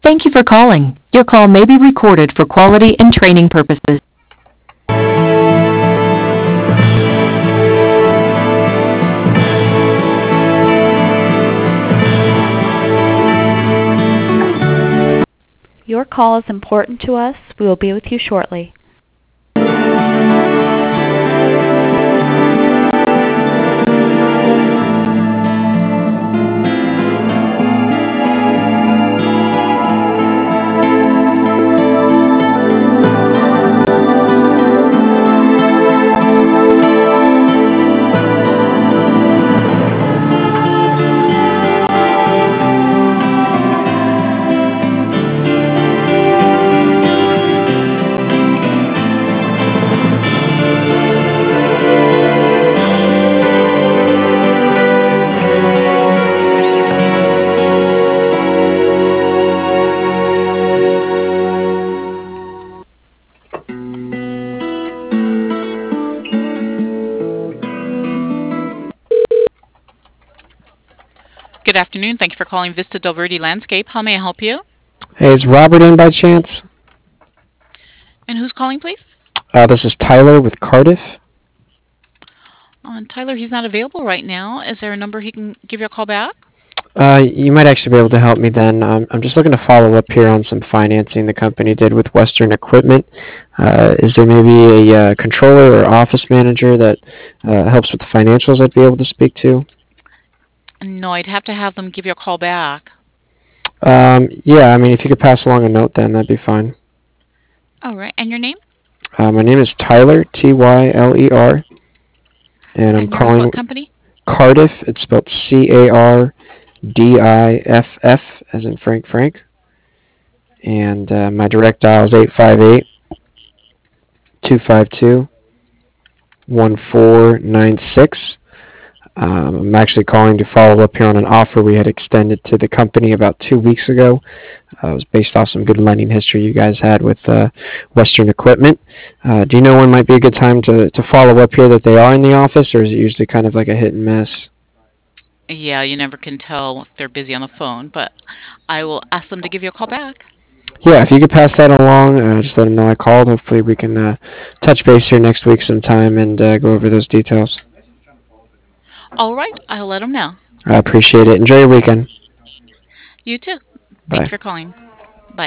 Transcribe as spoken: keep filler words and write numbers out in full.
Thank you for calling. Your call may be recorded for quality and training purposes. Your call is important to us. We will be with you shortly. Good afternoon. Thank you for calling Vista Del Verde Landscape. How may I help you? Hey, is Robert in by chance? And who's calling, please? Uh, this is Tyler with Cardiff. Uh, Tyler, he's not available right now. Is there a number he can give you a call back? Uh, you might actually be able to help me then. Um, I'm just looking to follow up here on some financing the company did with Western Equipment. Uh, is there maybe a uh, controller or office manager that uh, helps with the financials I'd be able to speak to? No, I'd have to have them give you a call back. Um, yeah, I mean, if you could pass along a note then, that'd be fine. All right. And your name? Uh, my name is Tyler, T Y L E R, and I'm And you're with calling what company? Cardiff. It's spelled C A R D I F F, as in Frank Frank. And uh, my direct dial is eight five eight, two five two, one four nine six. Um, I'm actually calling to follow up here on an offer we had extended to the company about two weeks ago. Uh, it was based off some good lending history you guys had with uh, Western Equipment. Uh, do you know when might be a good time to, to follow up here that they are in the office, or is it usually kind of like a hit and miss? Yeah, you never can tell if they're busy on the phone, but I will ask them to give you a call back. Yeah, if you could pass that along, uh, just let them know I called. Hopefully we can uh, touch base here next week sometime and uh, go over those details. All right. I'll let them know. I appreciate it. Enjoy your weekend. You too. Thank Bye. you for calling.